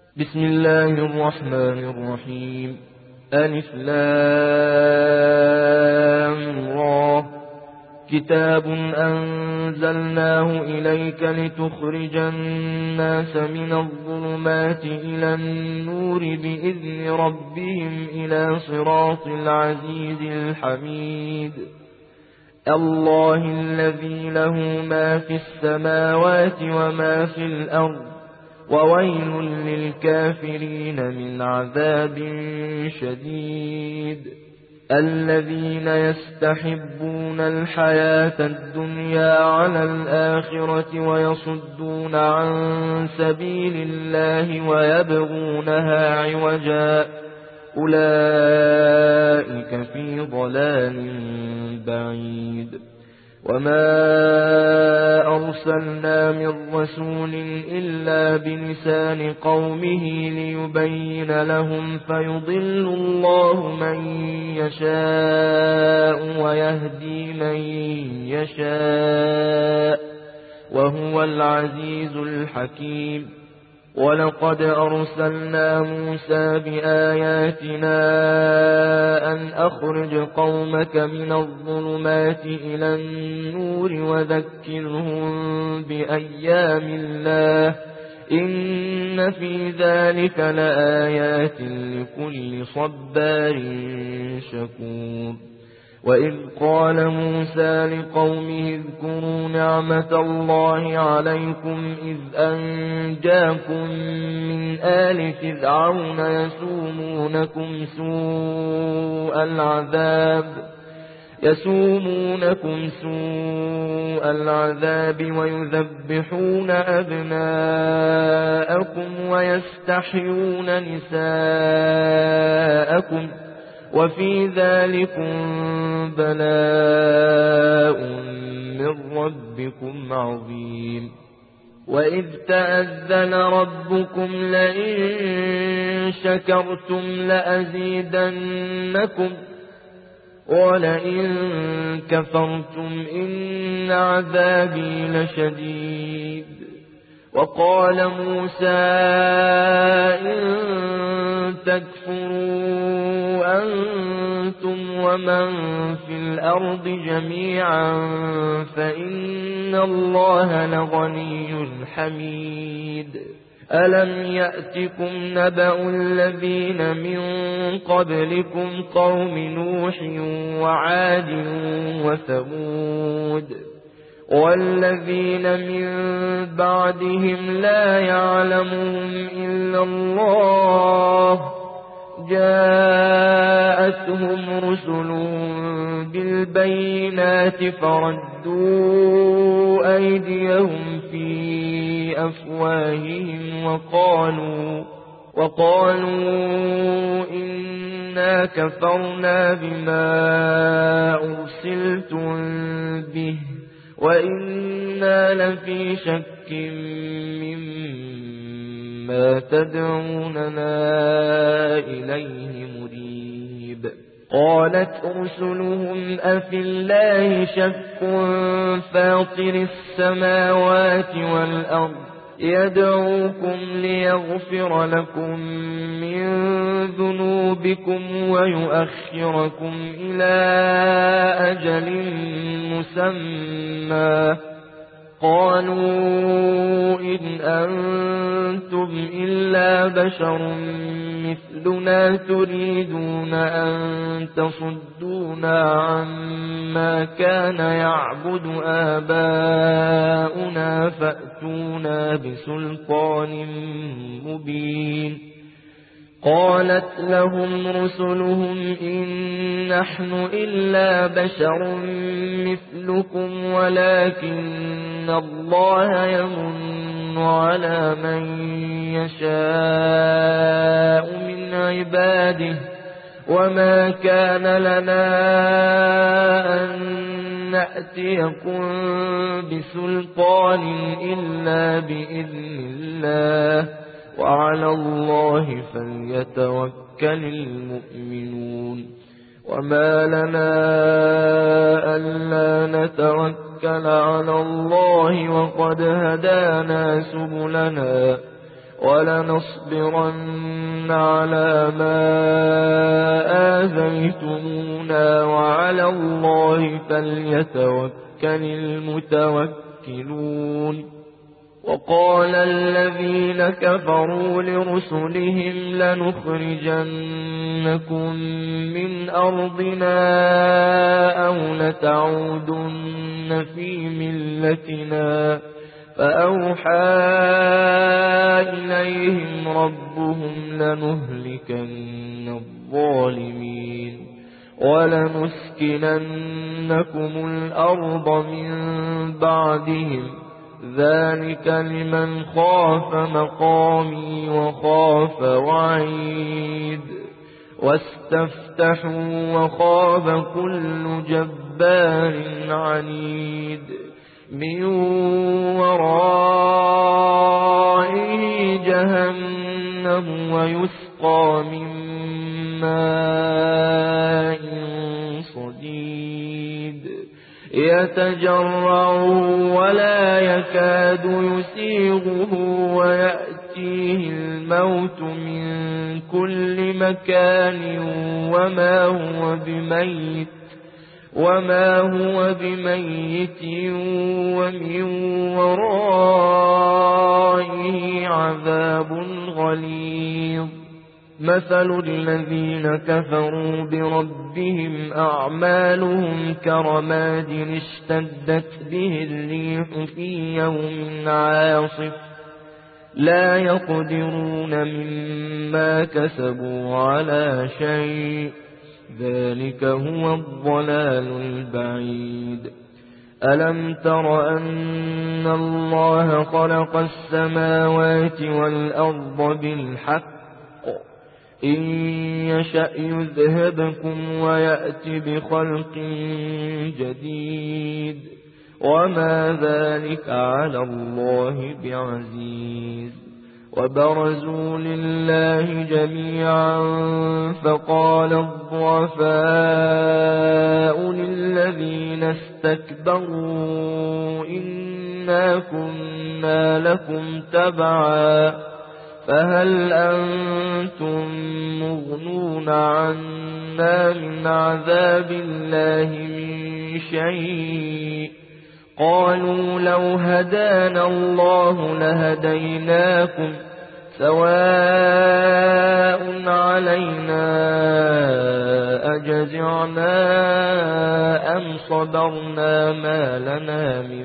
بسم الله الرحمن الرحيم. ألف لام را. كتاب أنزلناه إليك لتخرج الناس من الظلمات إلى النور بإذن ربهم إلى صراط العزيز الحميد. الله الذي له ما في السماوات وما في الأرض، وويل للكافرين من عذاب شديد. الذين يستحبون الحياة الدنيا على الآخرة ويصدون عن سبيل الله ويبغونها عوجا، أولئك في ضلال بعيد. وما أرسلنا من رسول إلا بلسان قومه ليبين لهم، فيضل الله من يشاء ويهدي من يشاء، وهو العزيز الحكيم. ولقد أرسلنا موسى بآياتنا أن أخرج قومك من الظلمات إلى النور وذكرهم بأيام الله، إن في ذلك لآيات لكل صبار شكور. وإذ قال موسى لقومه اذكروا نعمة الله عليكم إذ أنجاكم من آل فرعون يسومونكم سوء العذاب ويذبحون أبناءكم ويستحيون نساءكم، وفي ذلكم بلاء من ربكم عظيم. وإذ تأذن ربكم لئن شكرتم لأزيدنكم ولئن كفرتم إن عذابي لشديد. وقال موسى إن تكفروا أنتم ومن في الأرض جميعا فإن الله لغني حميد. ألم يأتكم نبأ الذين من قبلكم قوم نوح وعاد وثمود والذين من بعدهم لا يعلمهم إلا الله، جاءتهم رسل بالبينات فردوا أيديهم في أفواههم وقالوا إنا كفرنا بما أرسلتم به وإنا لفي شك مما تدعوننا إليه مريب. قالت رسلهم أفي الله شك فاطر السماوات والأرض يدعوكم ليغفر لكم من ذنوبكم ويؤخركم إلى أجل مسمى. قالوا إن أنتم إلا بشر مثلنا تريدون أن تصدونا عما كان يعبد آباؤنا فأتونا بسلطان مبين. قالت لهم رسلهم إن نحن إلا بشر مثلكم ولكن الله يمن على من يشاء من عباده، وما كان لنا أن نأتيكم بسلطان إلا بإذن الله، وعلى الله فليتوكل المؤمنون. وما لنا ألا نتوكل على الله وقد هدانا سبلنا ولنصبرن على ما آذيتمونا وعلى الله فليتوكل المتوكلون. وقال الذين كفروا لرسلهم لنخرجنكم من أرضنا أو لتعودن في ملتنا فأوحى إليهم ربهم لنهلكن الظالمين ولنسكننكم الأرض من بعدهم ذلك لمن خاف مقامي وخاف وعيد. واستفتحوا وخاب كل جبار عنيد من ورائه جهنم ويسقى من ماء صديد يتجرع ولا يكاد يسيغه ويأتيه الموت من كل مكان وما هو بميت ومن ورائه عذاب غليظ. مثل الذين كفروا بربهم أعمالهم كرماد اشتدت به الريح في يوم عاصف لا يقدرون مما كسبوا على شيء ذلك هو الضلال البعيد. ألم تر أن الله خلق السماوات والأرض بالحق إن يشأ يذهبكم ويأت بخلق جديد وما ذلك على الله بعزيز. وبرزوا لله جميعا فقال الضعفاء للذين استكبروا إنا كنا لكم تبعا فهل أنتم مغنون عنا من عذاب الله من شيء قالوا لو هدانا الله لهديناكم سواء علينا أجزعنا أم صبرنا ما لنا من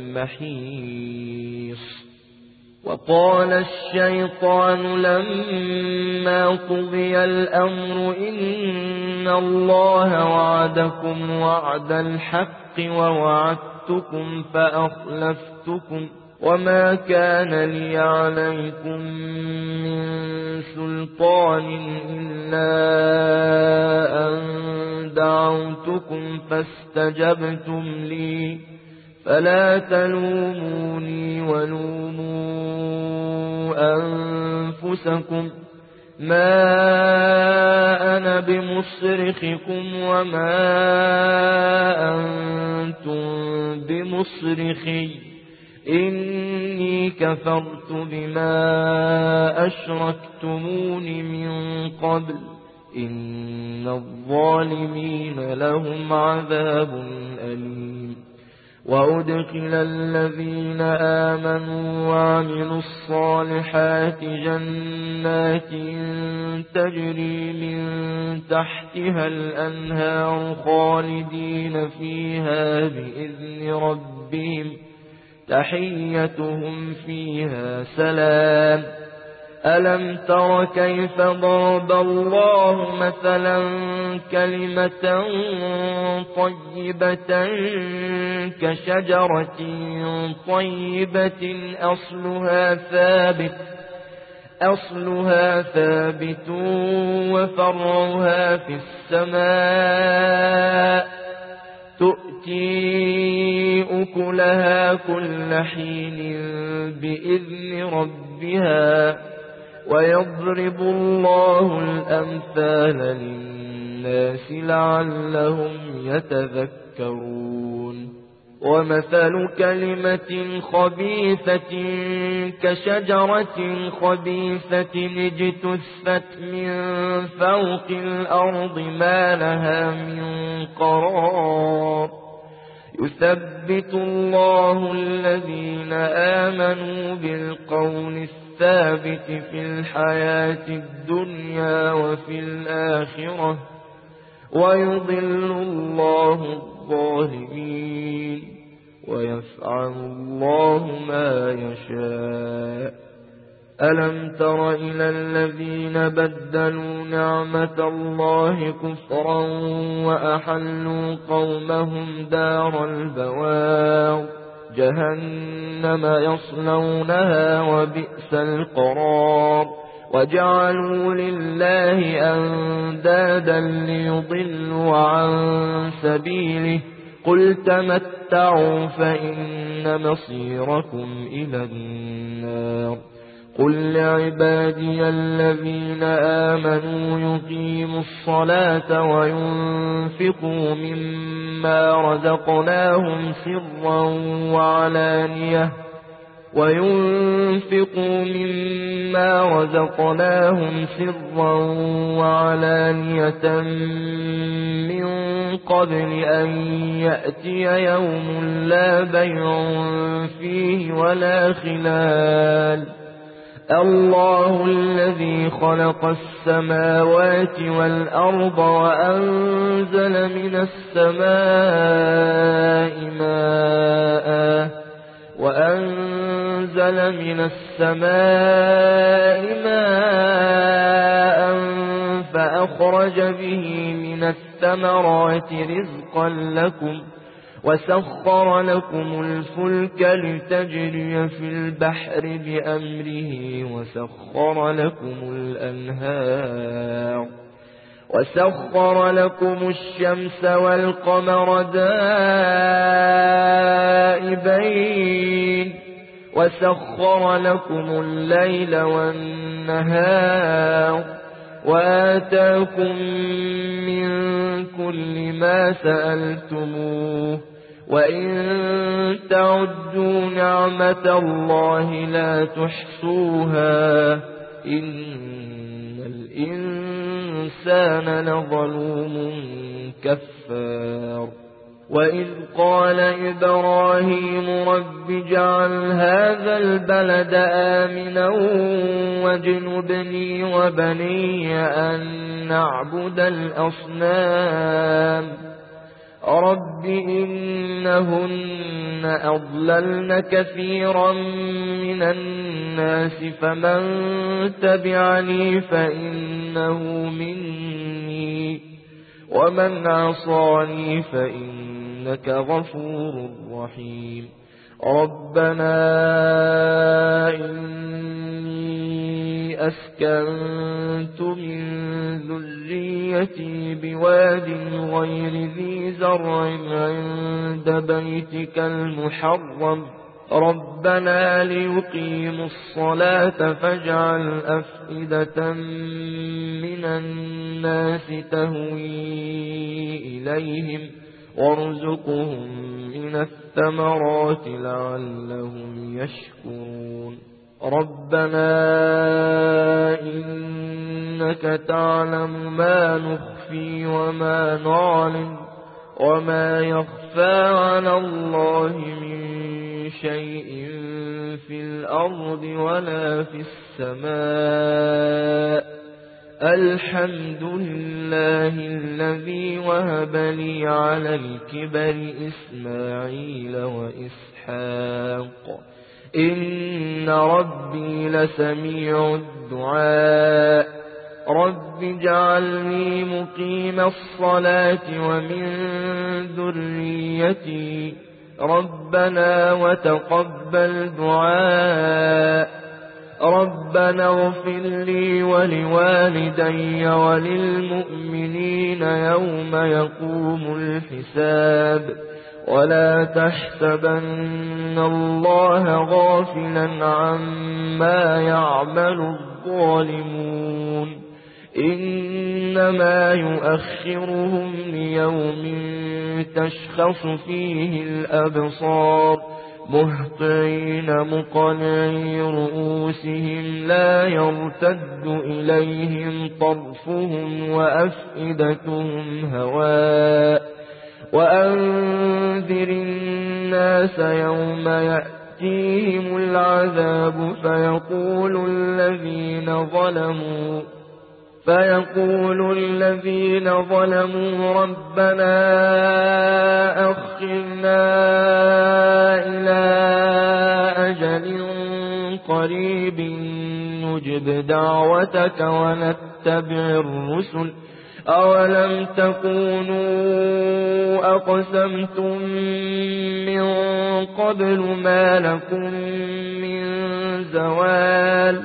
محيص. وقال الشيطان لما قضي الأمر إن الله وعدكم وعد الحق ووعدتكم فأخلفتكم وما كان لي عليكم من سلطان إلا أن دعوتكم فاستجبتم لي فلا تلوموني ولوموا أنفسكم ما أنا بمصرخكم وما أنتم بمصرخي إني كفرت بما أشركتمون من قبل إن الظالمين لهم عذاب أليم. وأدخل الذين آمنوا وعملوا الصالحات جنات تجري من تحتها الأنهار خالدين فيها بإذن ربهم تحيتهم فيها سلام. ألم تر كيف ضرب الله مثلا كلمة طيبة كشجرة طيبة أصلها ثابت وفرعها في السماء تؤتي أكلها كل حين بإذن ربها ويضرب الله الأمثال للناس لعلهم يتذكرون. ومثل كلمة خبيثة كشجرة خبيثة اجتثت من فوق الأرض ما لها من قرار يثبت الله الذين آمنوا بالقول الثابت في الحياة الدنيا وفي الآخرة ويضل الله الظالمين ويفعل الله ما يشاء. ألم تر إلى الذين بدلوا نعمة الله كفرا وأحلوا قومهم دار البوار جهنم يصلونها وبئس القرار وجعلوا لله أندادا ليضلوا عن سبيله قل تمتعوا فإن مصيركم إلى النار. قل لعبادي الذين آمنوا يقيموا الصلاة وينفقوا مما رزقناهم سرا وعلانية من قبل أن يأتي يوم لا بيع فيه ولا خلال. الله الذي خلق السماوات والأرض وأنزل من السماء ماء فأخرج به من الثمرات رزقا لكم وسخر لكم الفلك لتجري في البحر بأمره وسخر لكم الشمس والقمر دائبين وسخر لكم الليل والنهار وآتاكم من كل ما سألتموه وإن تعدوا نعمة الله لا تحصوها إن الإنسان لظلوم كفار. وإذ قال إبراهيم رب اجعل هذا البلد آمنا واجنبني وبني أن نعبد الأصنام رب إنهن أضللن كثيرا من الناس فمن تبعني فإنه مني ومن عصاني فإنك غفور رحيم. ربنا إني أسكنت من ذريتي بواد غير ذي زرع عند بيتك المحرم ربنا ليقيموا الصلاة فاجعل أفئدة من الناس تهوي إليهم وارزقهم من الثمرات لعلهم يشكرون. ربنا إنك تعلم ما نخفي وما نعلن وما يخفى على الله من شيء في الأرض ولا في السماء. الحمد لله الذي وهب لي على الكبر إسماعيل وإسحاق إن ربي لسميع الدعاء. رب اجعلني مقيم الصلاة ومن ذريتي ربنا وتقبل دعاء. ربنا اغفر لي ولوالدي وللمؤمنين يوم يقوم الحساب. ولا تحسبن الله غافلا عما يعمل الظالمون إنما يؤخرهم ليوم تشخص فيه الأبصار مهطعين مقنعي رؤوسهم لا يرتد إليهم طرفهم وأفئدتهم هواء وأنذر الناس يوم يأتيهم العذاب فيقول الذين ظلموا ربنا أخرنا إلى أجل قريب نجب دعوتك ونتبع الرسل أولم تكونوا أقسمتم من قبل ما لكم من زوال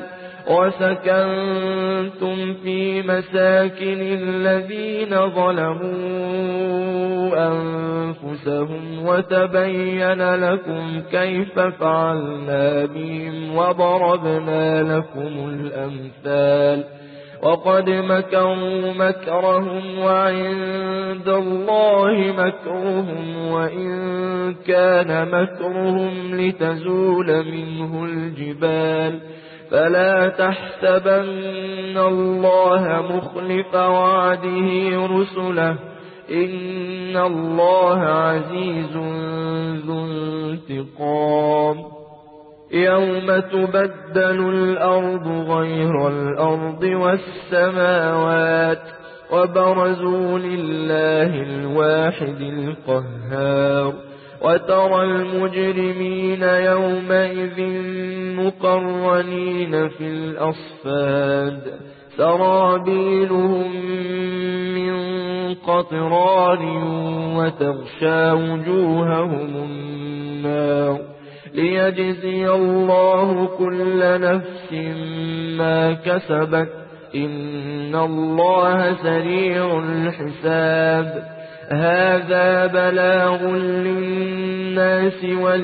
وسكنتم في مساكن الذين ظلموا أنفسهم وتبين لكم كيف فعلنا بهم وضربنا لكم الأمثال وقد مكروا مكرهم وعند الله مكرهم وإن كان مكرهم لتزول منه الجبال فلا تحسبن الله مخلف وعده رسله إن الله عزيز ذو انتقام يوم تبدل الأرض غير الأرض والسماوات وبرزوا لله الواحد القهار وترى المجرمين يومئذ مقرنين في الأصفاد سرابيلهم من قطران وتغشى وجوههم النار ليجزي الله كل نفس ما كسبت إن الله سريع الحساب هذا بلاغ للناس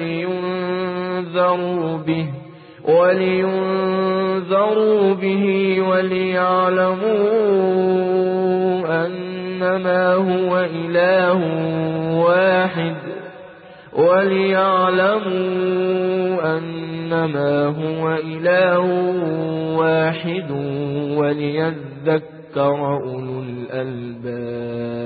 ولينذروا به وليعلموا أنما هو إله واحد وليذكر أولو الألباب